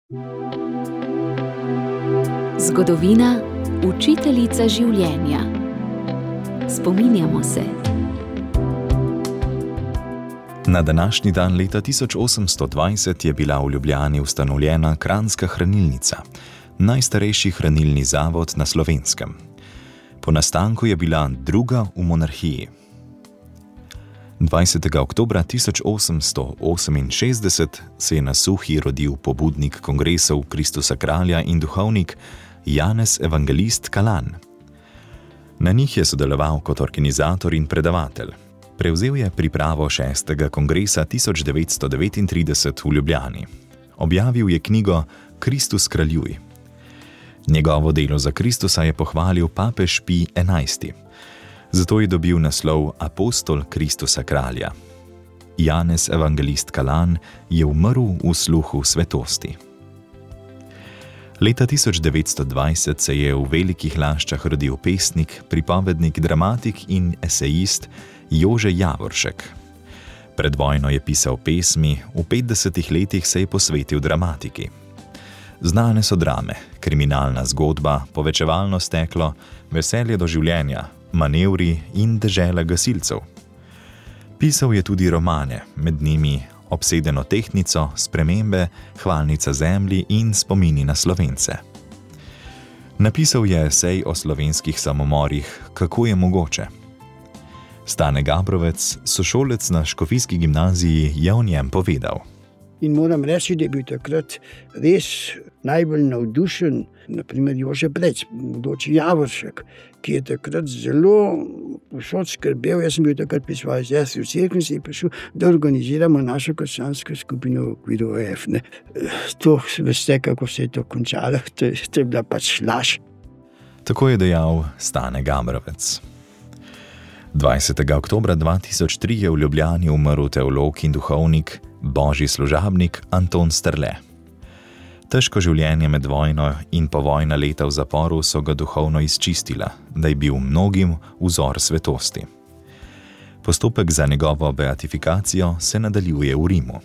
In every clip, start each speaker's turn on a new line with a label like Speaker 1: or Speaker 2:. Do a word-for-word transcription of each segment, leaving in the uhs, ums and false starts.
Speaker 1: Zgodovina, učiteljica življenja. Spominjamo se.
Speaker 2: Na današnji dan leta tisoč osemsto dvajset je bila v Ljubljani ustanovljena Kranjska hranilnica, najstarejši hranilni zavod na Slovenskem. Po nastanku je bila druga v monarhiji. dvajsetega oktobra tisoč osemsto oseminšestdeset se je na Suhi rodil pobudnik kongresov Kristusa kralja in duhovnik Janez Evangelist Kalan. Na njih je sodeloval kot organizator in predavatelj. Prevzel je pripravo šestega kongresa tisoč devetsto devetintrideset v Ljubljani. Objavil je knjigo Kristus kraljuj. Njegovo delo za Kristusa je pohvalil papež Pij enajsti. Zato je dobil naslov apostol Kristusa kralja. Janez Evangelist Kalan je umrl v sluhu svetosti. Leta tisoč devetsto dvajset se je v Velikih Laščah rodil pesnik, pripovednik, dramatik in esejist Jože Javoršek. Pred vojno je pisal pesmi, v petdesetih letih se je posvetil dramatiki. Znane so drame, kriminalna zgodba, povečevalno steklo, veselje do življenja, manevri in dežela gasilcev. Pisal je tudi romane, med njimi Obsedeno tehtnico, Spremembe, Hvalnica zemlji in Spomini na Slovence. Napisal je esej o slovenskih samomorih Kako je mogoče. Stane Gabrovec, sošolec na škofijski gimnaziji, je o njem povedal.
Speaker 3: In moram reči, da je bil takrat res najbolj navdušen, naprimer Jože Brec, bodoči Javoršek, ki je takrat zelo povsod skrbel. Jaz sem bil takrat pri svoji sestri v cerkvi in se je prišel, da organiziramo našo krščansko skupino v okviru O F. Ne. To veste, kako se je to končalo, to je, to je bila pač laž.
Speaker 2: Tako je dejal Stane Gabrovec. dvajsetega oktobra dva tisoč tri je v Ljubljani umrl teolog in duhovnik, božji služabnik Anton Strle. Težko življenje med vojno in povojna leta v zaporu so ga duhovno izčistila, da je bil mnogim vzor svetosti. Postopek za njegovo beatifikacijo se nadaljuje v Rimu.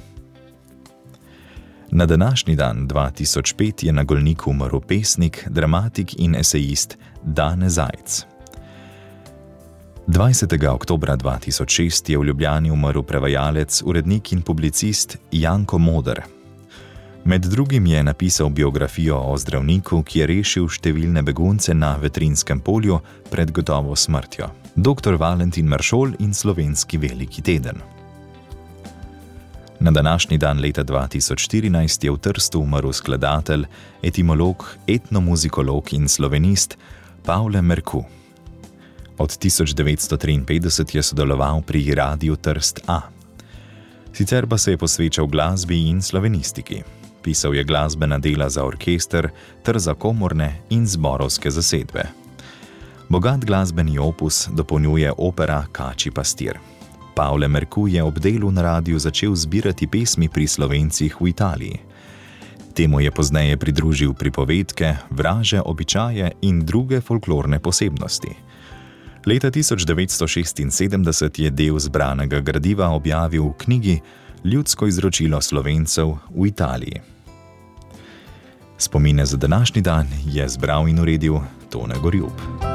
Speaker 2: Na današnji dan dva tisoč pet je na Golniku umrl pesnik, dramatik in esejist Dane Zajc. dvajsetega oktobra dva tisoč šest je v Ljubljani umrl prevajalec, urednik in publicist Janko Moder. Med drugim je napisal biografijo o zdravniku, ki je rešil številne begunce na Vetrinjskem polju pred gotovo smrtjo. doktor Valentin Maršol in Slovenski veliki teden. Na današnji dan leta dva tisoč štirinajst je v Trstu umrl skladatelj, etimolog, etnomuzikolog in slovenist Pavle Merku. Od tisoč devetsto triinpetdeset je sodeloval pri Radiu Trst A. Sicer pa se je posvečal glasbi in slovenistiki. Pisal je glasbena dela za orkester ter za komorne in zborovske zasedbe. Bogat glasbeni opus dopolnjuje opera Kačji pastir. Pavle Merku je ob delu na radiju začel zbirati pesmi pri Slovencih v Italiji. Temu je pozneje pridružil pripovedke, vraže, običaje in druge folklorne posebnosti. Leta tisoč devetsto šestinsedemdeset je del zbranega gradiva objavil v knjigi Ljudsko izročilo Slovencev v Italiji. Spomine za današnji dan je zbral in uredil Tone Gorjup.